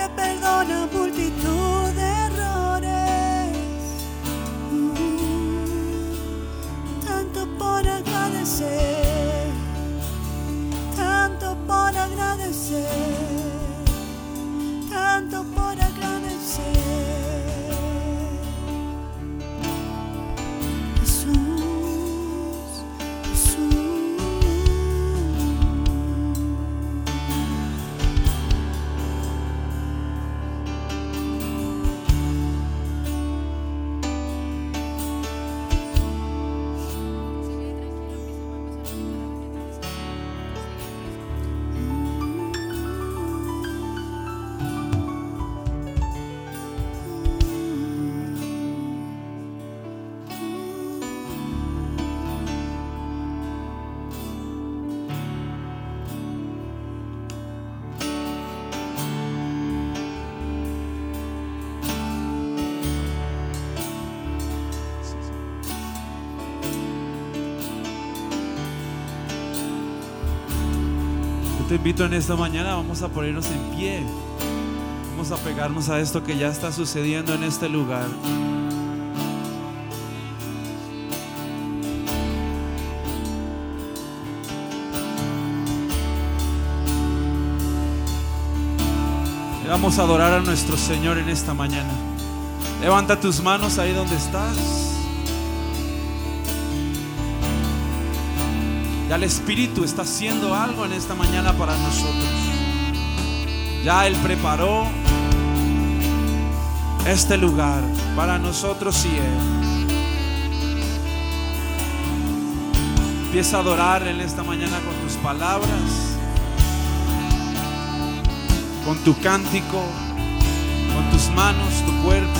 perdona multitud de errores. Tanto por agradecer, tanto por agradecer, tanto por agradecer. Te invito en esta mañana, vamos a ponernos en pie. Vamos a pegarnos a esto que ya está sucediendo en este lugar. Y vamos a adorar a nuestro Señor en esta mañana. Levanta tus manos ahí donde estás. Ya el Espíritu está haciendo algo en esta mañana para nosotros. Ya Él preparó este lugar para nosotros y Él. Empieza a adorar en esta mañana con tus palabras, con tu cántico, con tus manos, tu cuerpo.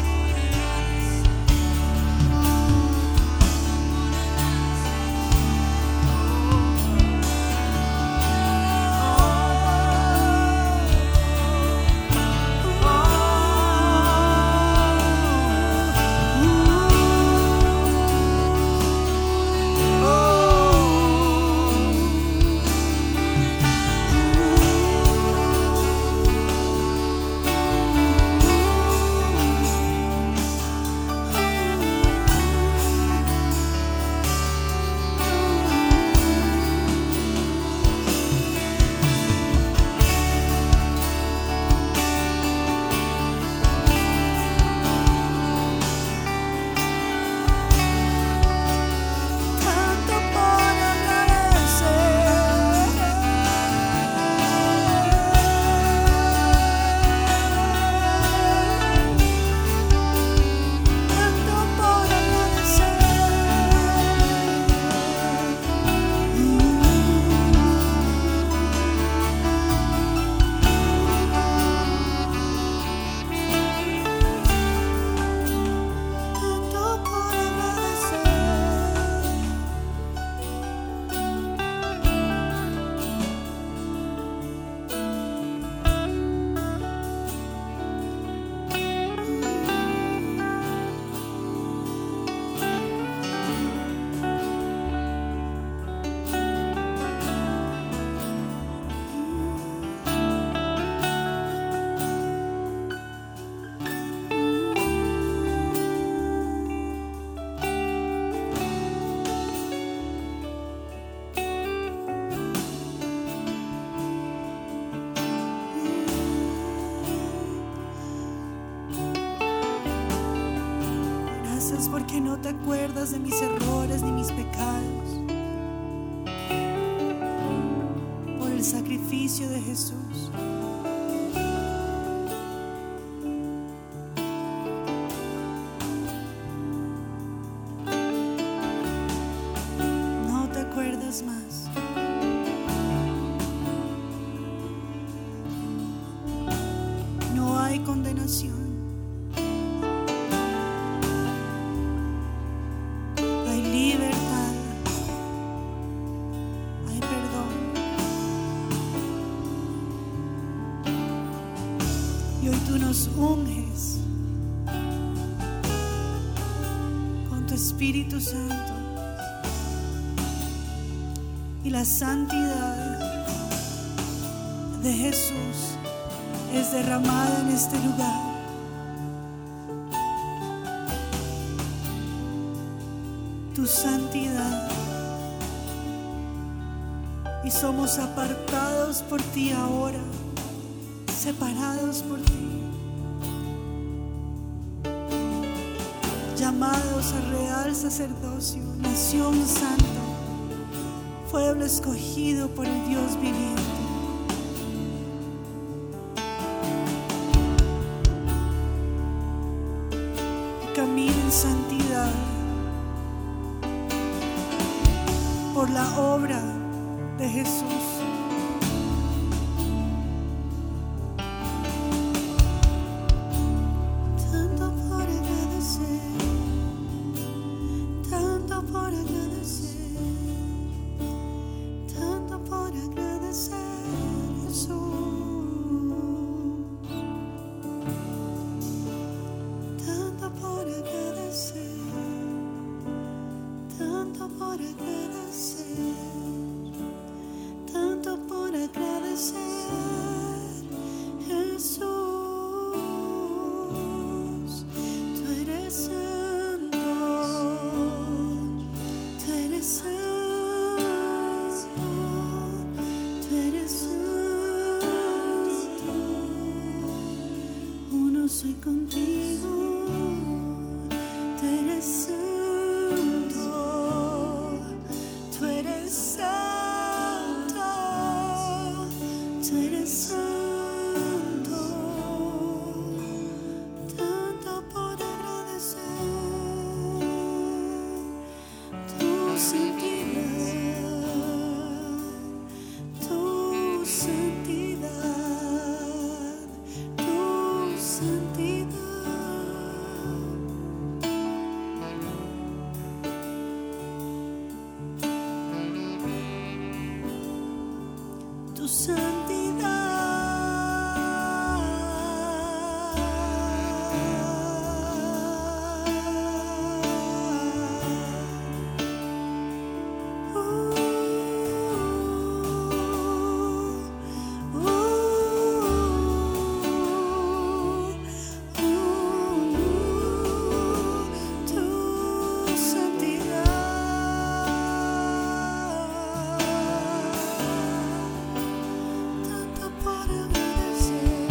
Porque no te acuerdas de mis errores ni mis pecados. Por el sacrificio de Jesús. No te acuerdas más. No hay condenación. Unges con tu Espíritu Santo y la santidad de Jesús es derramada en este lugar. Tu santidad, y somos apartados por ti ahora, separados por ti, llamados a real sacerdocio, nación santa, pueblo escogido por el Dios viviente. Camina en santidad por la obra de Jesús. Tanto por agradecer, tanto por agradecer, tanto por agradecer, Jesús. Tanto por agradecer, tanto por agradecer, tanto por agradecer, Jesús. Tú eres santo, tú eres santo, tú eres santo. Uno soy contigo, tú eres santo, tú eres santo, tú eres santo. Tanto por agradecer tu santidad, tu santidad, tu santidad. Tu tanto por agradecer.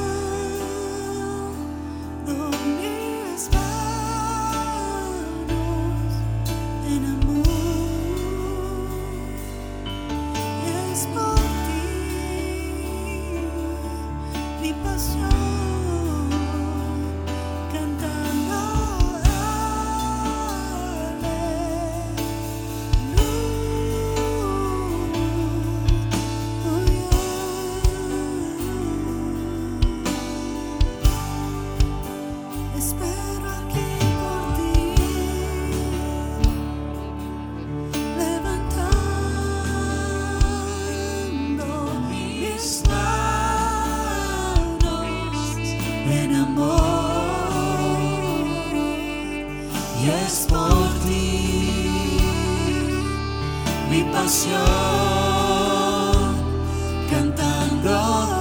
Levantando mis manos. y es por ti mi pasión, cantando.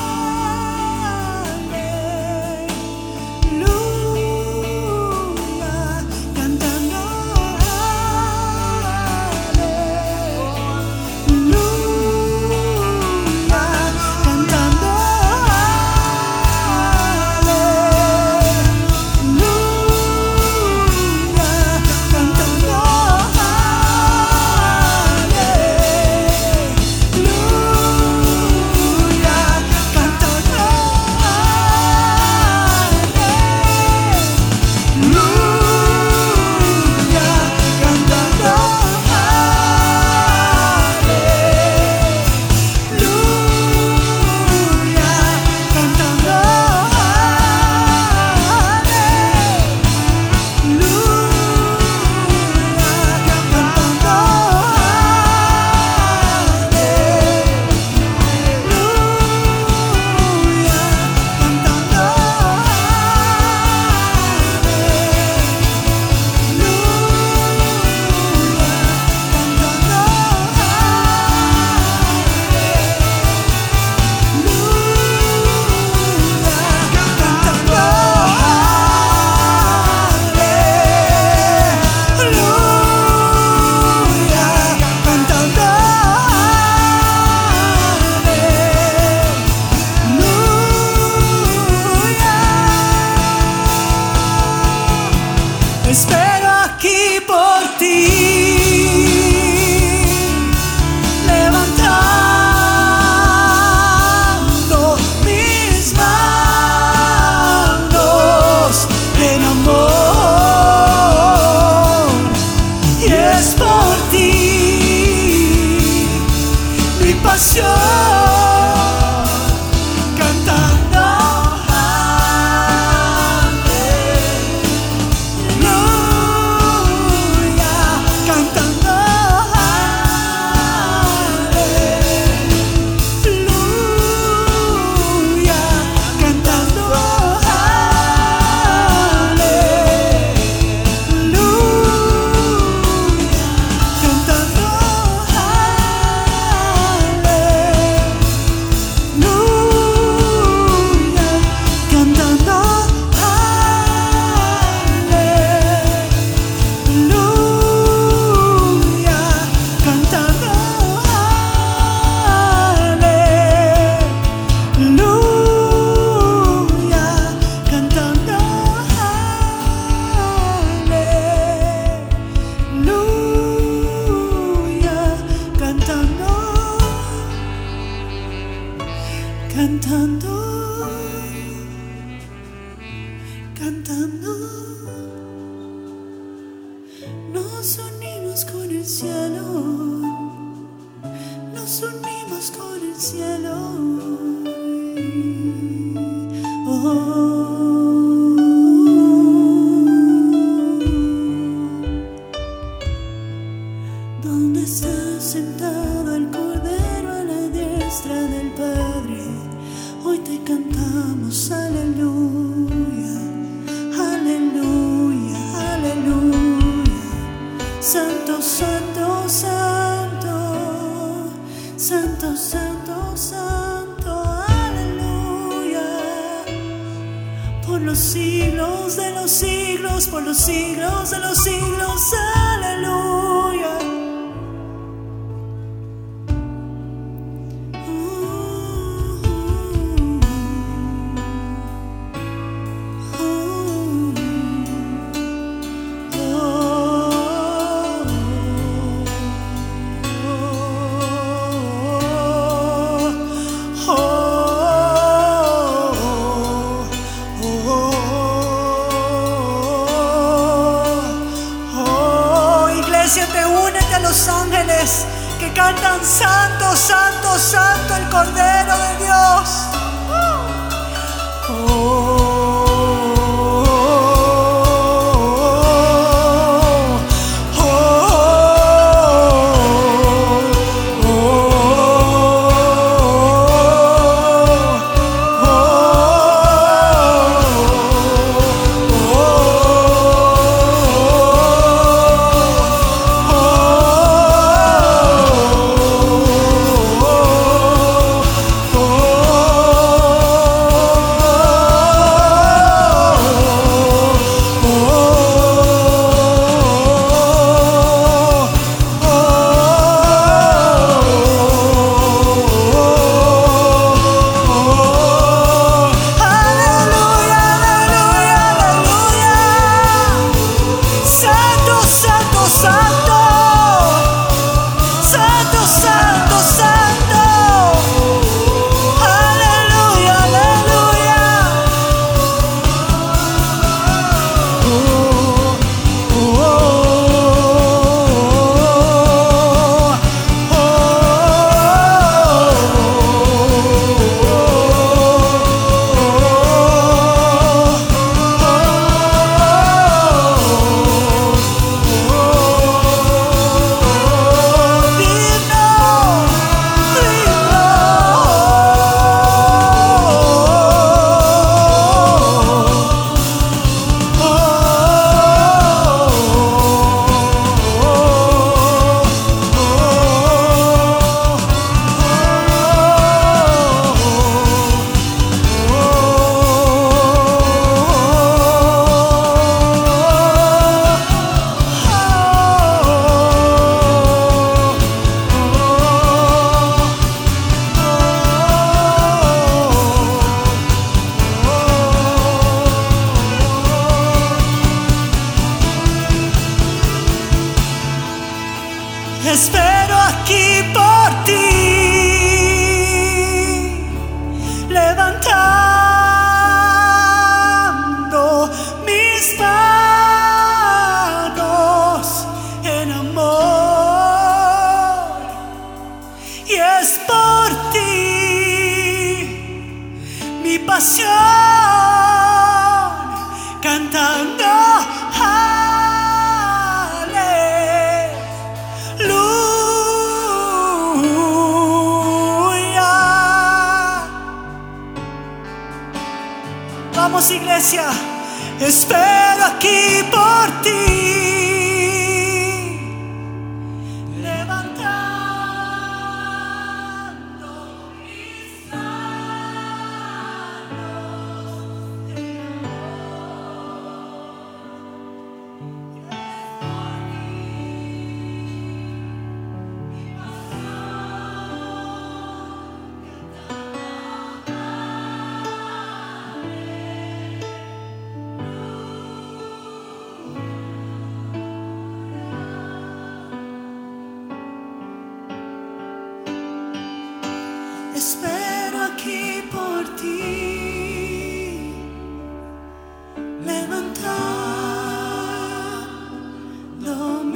Aleluya. Nos unimos con el cielo, nos unimos con el cielo. Donde está sentado el Cordero a la diestra del Padre, hoy te cantamos aleluya, aleluya, aleluya. Santo, santo, santo, santo, santo, santo, aleluya. Por los siglos de los siglos, por los siglos de los siglos, aleluya. Los ángeles que cantan santo, santo, santo, el Cordero de Dios. Espero aquí por ti, levantando mis manos en amor. Y es por ti mi pasión, cantando vamos, iglesia, espero aquí por ti, levantando mis manos en espero aquí por ti, levantando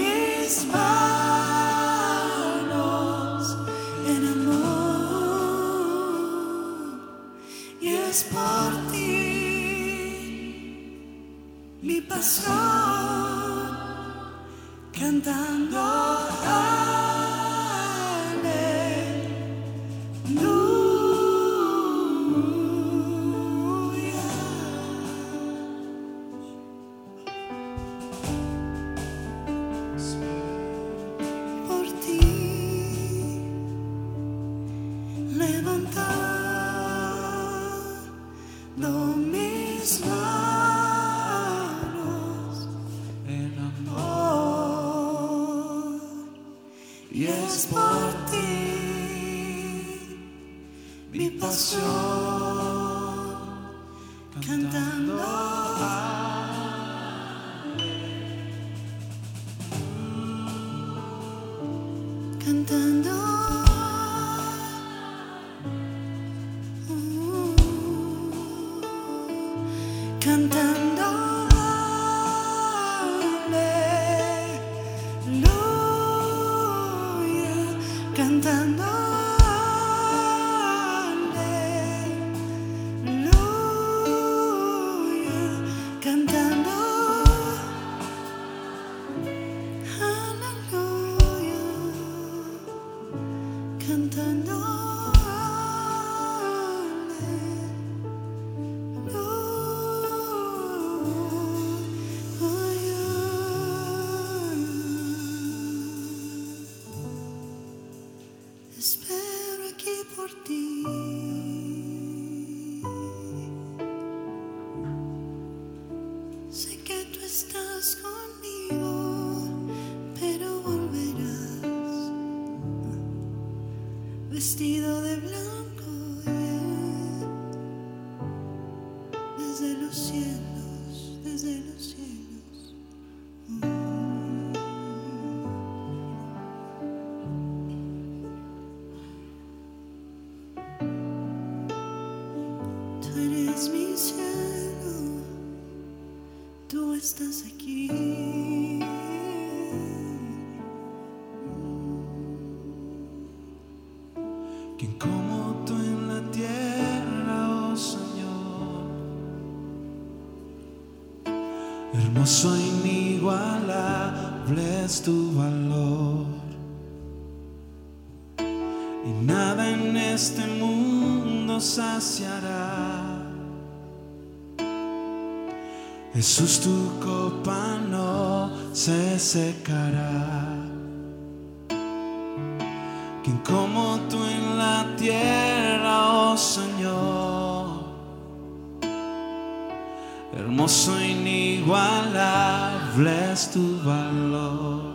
cantando por ti, levantando mis manos en amor. y es por ti mi pasión, cantando cantando cantando aleluya, cantando aleluya, cantando aleluya, cantando espero aquí por ti. Sé que tú estás conmigo, pero volverás vestido de blanco, desde los cielos, desde los cielos. Tú eres mi cielo, tú estás aquí. ¿Quién como tú en la tierra, oh Señor? Hermoso e inigualable es tu valor, y nada en este mundo saciará. Jesús, tu copa no se secará. ¿Quién como tú en la tierra, oh Señor? Hermoso e inigualable es tu valor,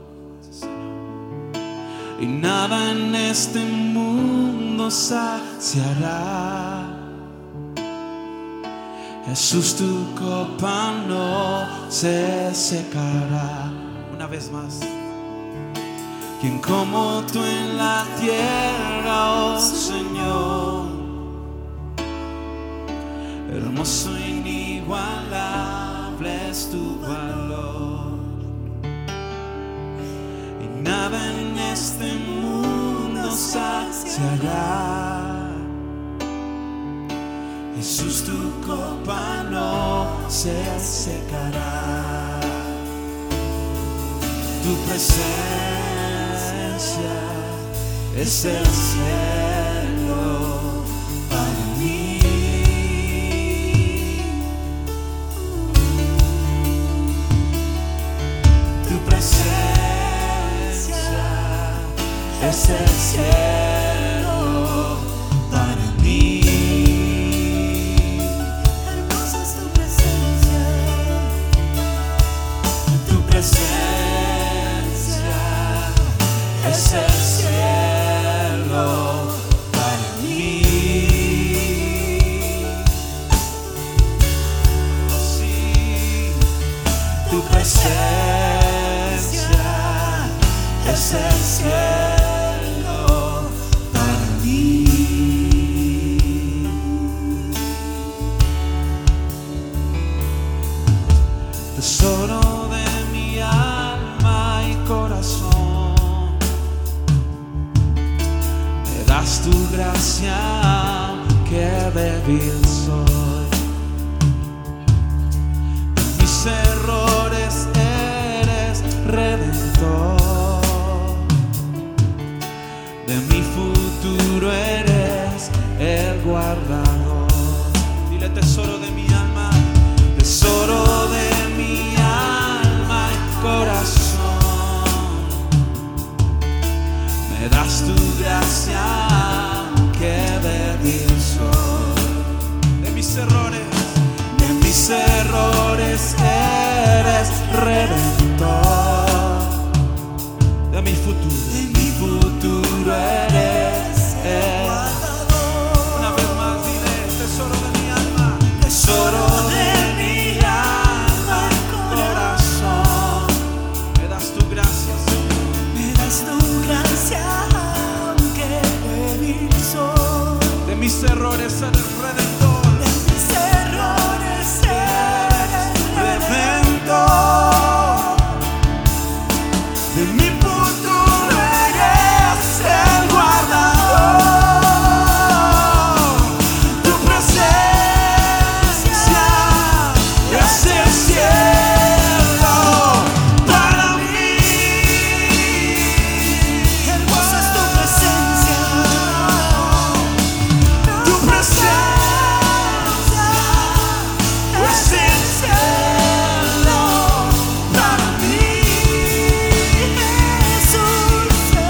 y nada en este mundo saciará. Jesús, tu copa no se secará. Una vez más. ¿Quién como tú en la tierra, oh Señor? Hermoso e inigualable es tu valor, y nada en este mundo saciará. Jesús, tu copa no se secará. Tu presencia es el cielo para mí. Tu presencia es el cielo para mí. Hermosa es tu presencia, Tu presencia es el cielo para mí. Oh, sí. Tu presencia es el cielo para mí. Tesoro de mi alma y corazón, me das tu gracia, que débil soy. En mis errores eres redentor. errores eres redentor. De mis errores eres Redentor. De mi futuro eres el guardador. Tu presencia es el cielo para mí. hermosa es tu presencia. Tu presencia es el cielo para mí. Jesús,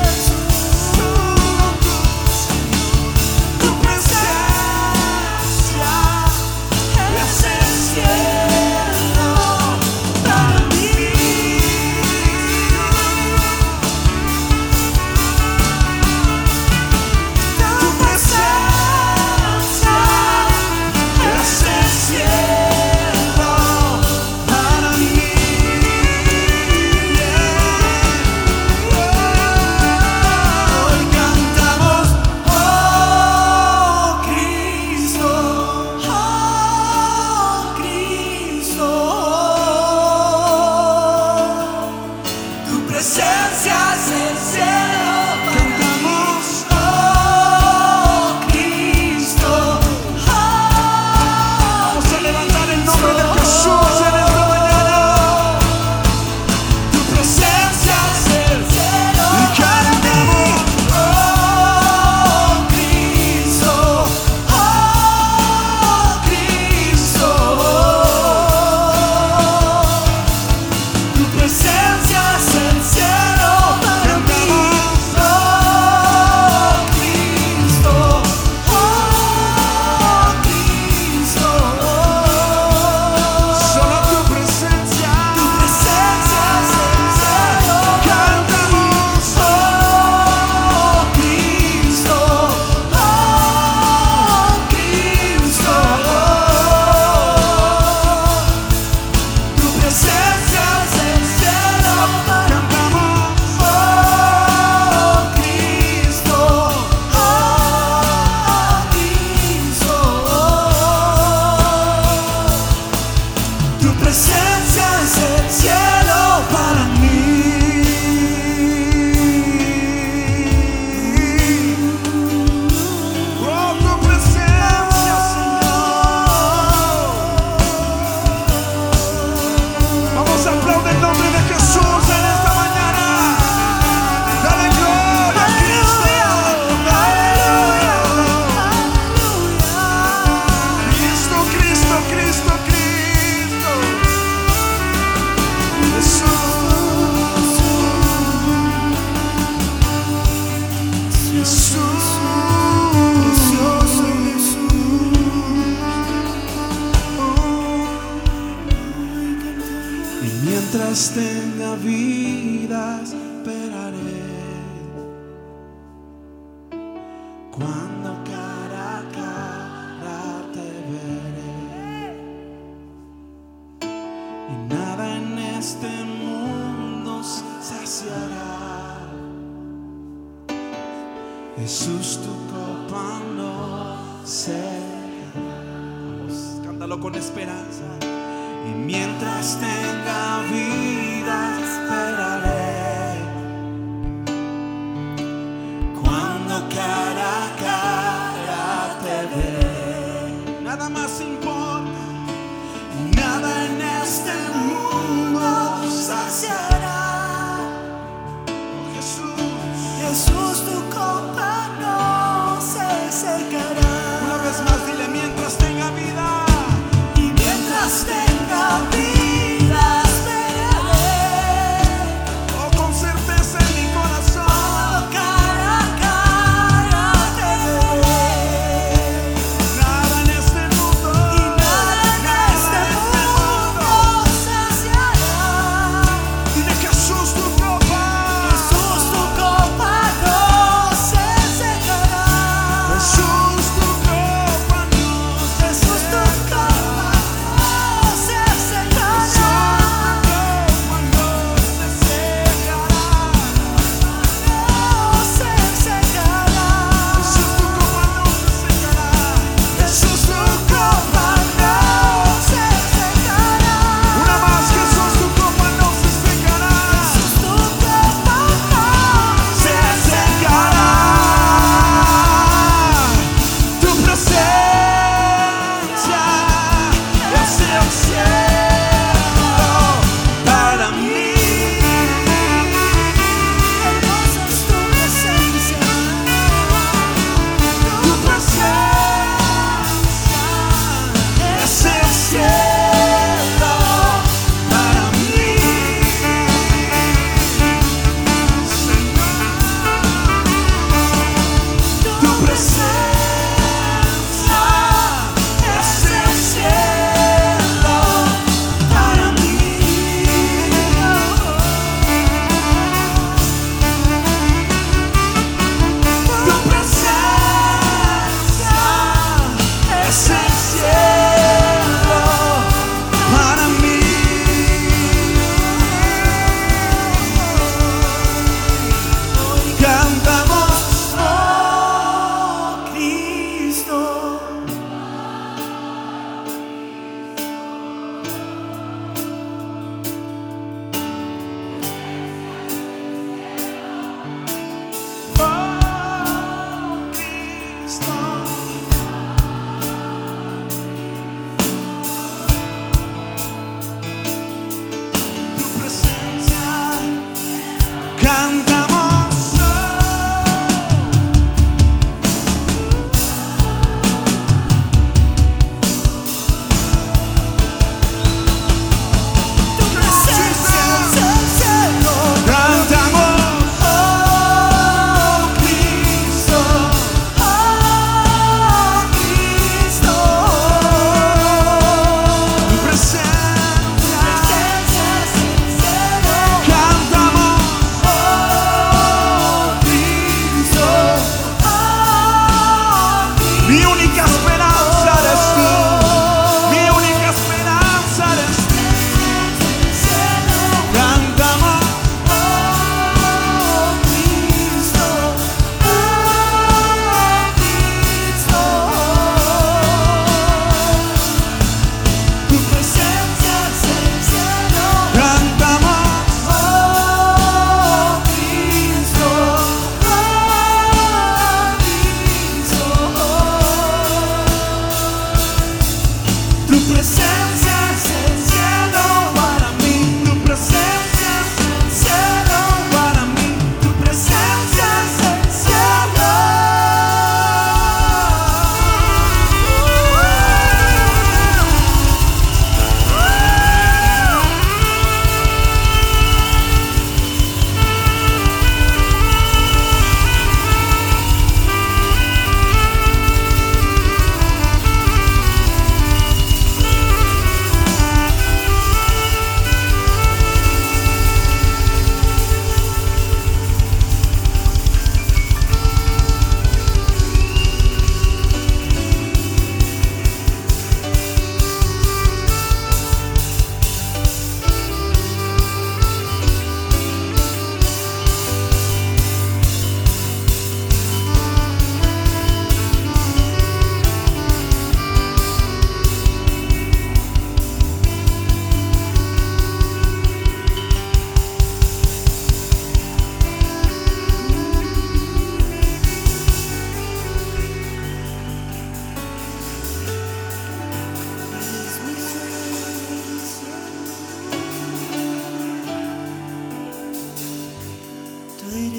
Tu presencia es el cielo para mí. Tu presencia es el cielo para mí. Hoy cantamos, oh Cristo, tu presencia es el cielo. Cantamos, oh Cristo. Vamos a levantar el nombre de Jesús en esta mañana. Tu presencia es el cielo. Y cantamos, oh Cristo, tu presencia es el cielo para mí. Oh Cristo, solo tu presencia es el cielo. Cantamos, oh Cristo, tu presencia es el cielo. Cantamos, oh Cristo, tu presencia es el cielo para mí. Oh, tu presencia, Señor. Vamos a aplaudir el nombre de Jesús en esta mañana. Dale gloria a Cristo. Cristo, Cristo, Cristo, Cristo. Jesús. precioso Jesús. Y mientras tenga vida esperaré. Cuando cara a cara te veré. Y nada en este mundo saciará. Jesús, tu copa no cegará. Vamos, cántalo con esperanza. Y mientras tenga vida esperaré. Cuando cara a cara te veré. Nada más importa. Nada en este mundo saciará. Oh, Jesús. Jesús, tu copa no se secará. Una vez más dile, mientras tenga vida. Y mientras tenga vida esperaré.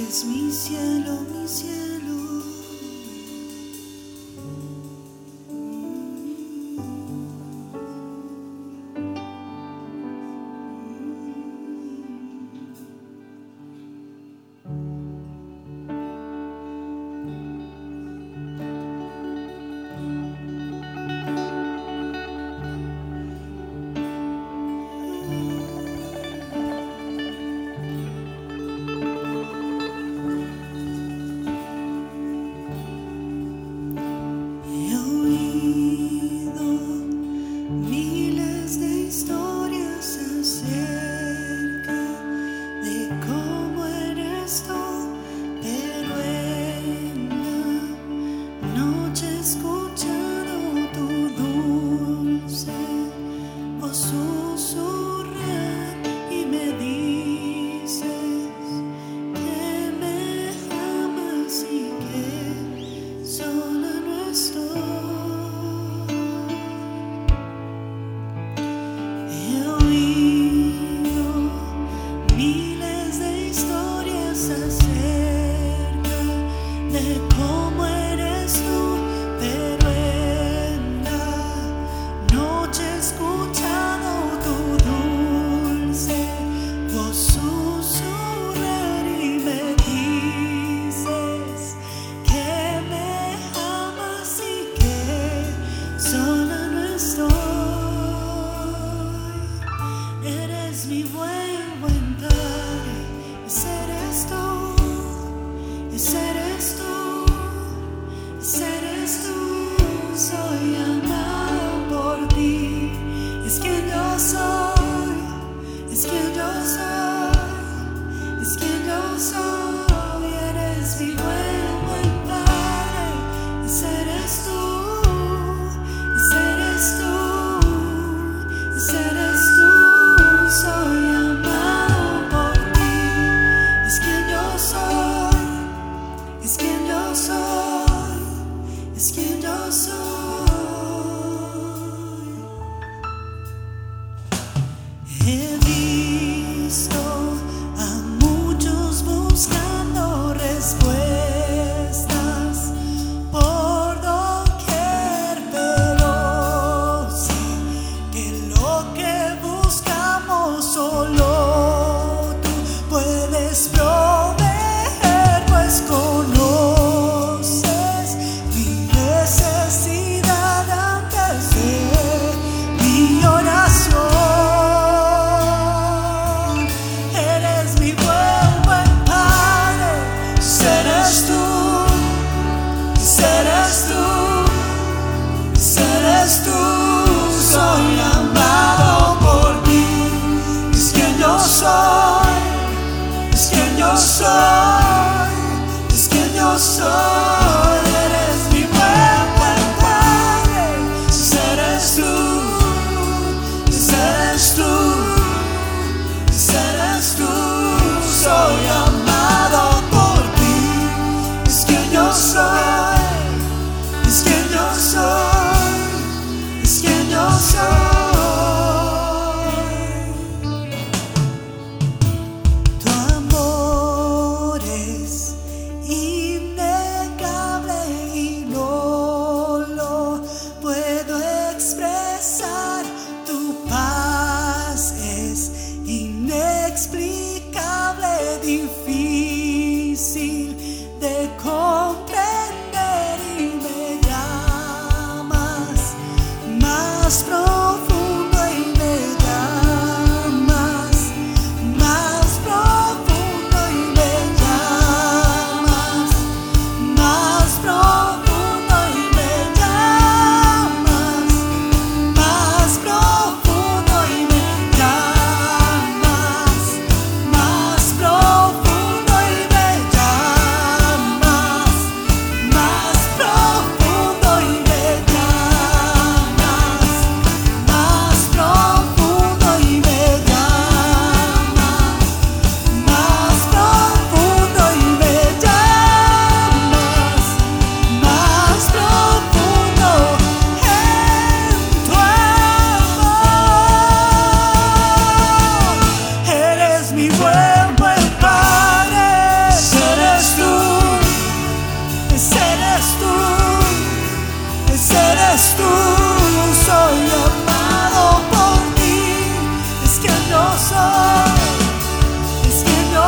Eres mi cielo, mi cielo. He visto a muchos buscando respuestas por doquier, pero sé que lo que buscamos solo tú puedes proveer, pues conoces mi necesidad antes de mi oración. Soy amado por ti, es quien yo soy, es quien yo soy, es quien yo soy. Eres mi buen Padre, eres tú, eres tú, eres tú. Soy amado por ti, es quien yo soy, es quien yo soy. Tu amor es innegable y no lo puedo expresar. Tu paz es inexplicable, difícil de comprender, y me llamas más profundo y me llamas más profundo y me llamas más profundo y me llamas más profundo y me llamas más profundo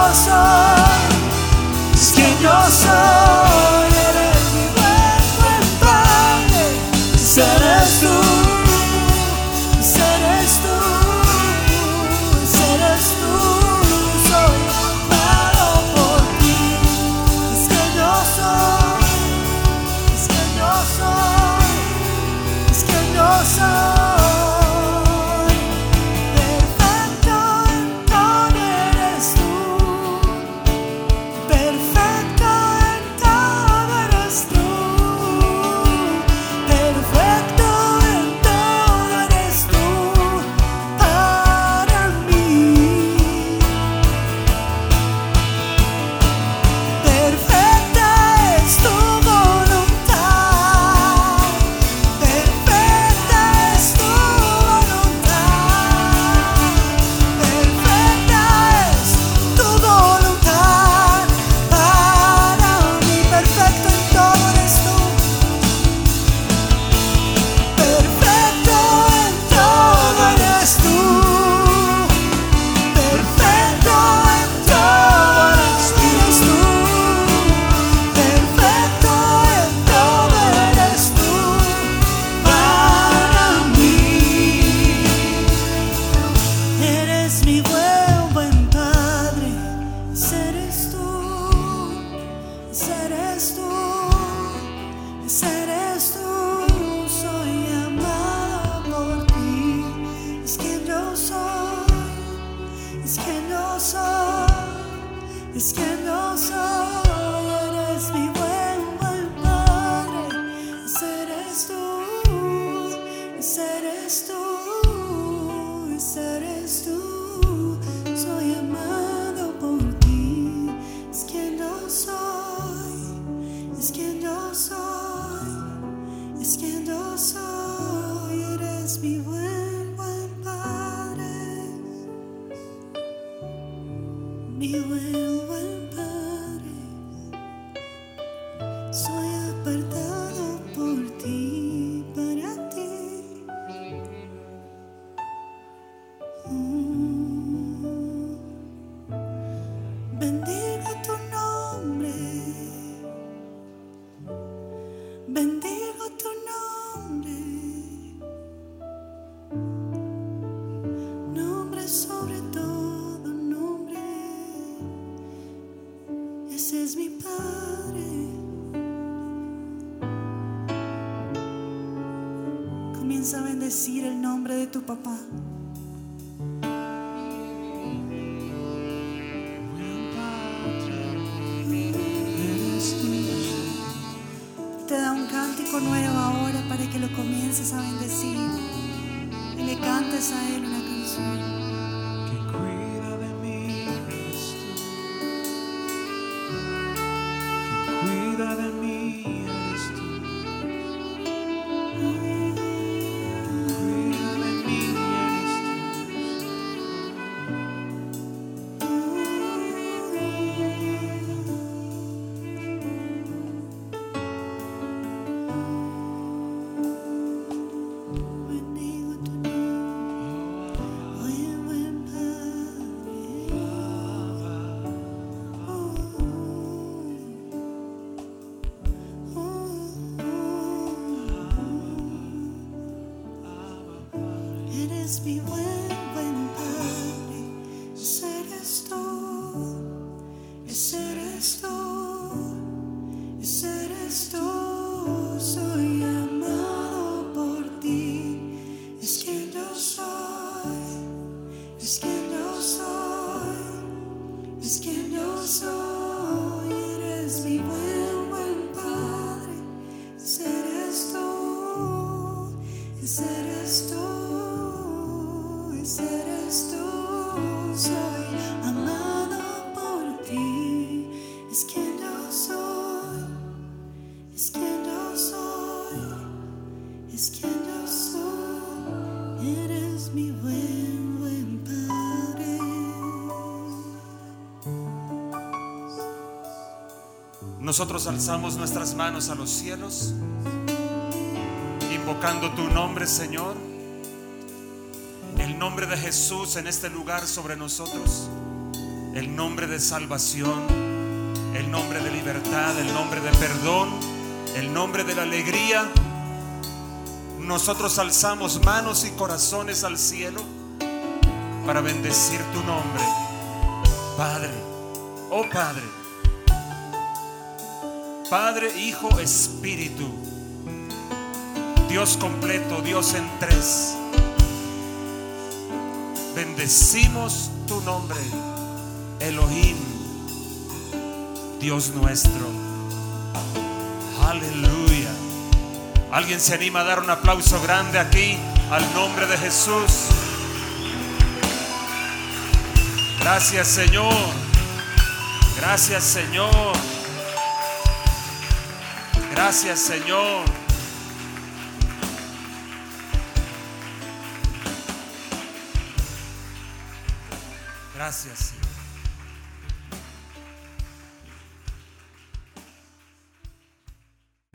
soy, es quien yo soy. Eres mi buen, buen Padre, eres tú. Es que no soy, eres mi buen, buen Padre. Ese eres tú, ese eres tú, ese eres tú. Soy amado por ti. Es que no soy, es que no soy, es que no soy. Eres mi buen, buen Padre. Mi buen, buen Padre, soy apartado por ti, para ti. Bendigo tu nombre, bendigo tu nombre, nombre sobre todo nombre. Ese es mi Padre. Comienza a bendecir el nombre de tu papá. Te da un cántico nuevo ahora para que lo comiences a bendecir y le cantes a él una canción. De mí eres tú, cuida de mí Bendigo tu nombre, buen, buen Padre. Eres mi buen, buen Padre. Ese eres tú, ese eres tú, ese eres tú. Soy amado por ti. Es que yo soy, es que yo soy, es que yo soy. Eres mi buen, buen Padre. Ese eres tú, ese eres tú. Eres tú, soy amado por ti. Es quien yo soy, es quien yo soy, es quien yo soy. Eres mi buen, buen Padre. Nosotros alzamos nuestras manos a los cielos, invocando tu nombre, Señor. El nombre de Jesús en este lugar sobre nosotros. el nombre de salvación, el nombre de libertad, el nombre de perdón, el nombre de la alegría. Nosotros alzamos manos y corazones al cielo para bendecir tu nombre, Padre. Oh Padre, Padre, Hijo, Espíritu, Dios completo, Dios en tres. Bendecimos tu nombre, Elohim, Dios nuestro. Aleluya. ¿Alguien se anima a dar un aplauso grande aquí al nombre de Jesús? Gracias, Señor. Gracias, Señor. Gracias, Señor. Gracias, Señor.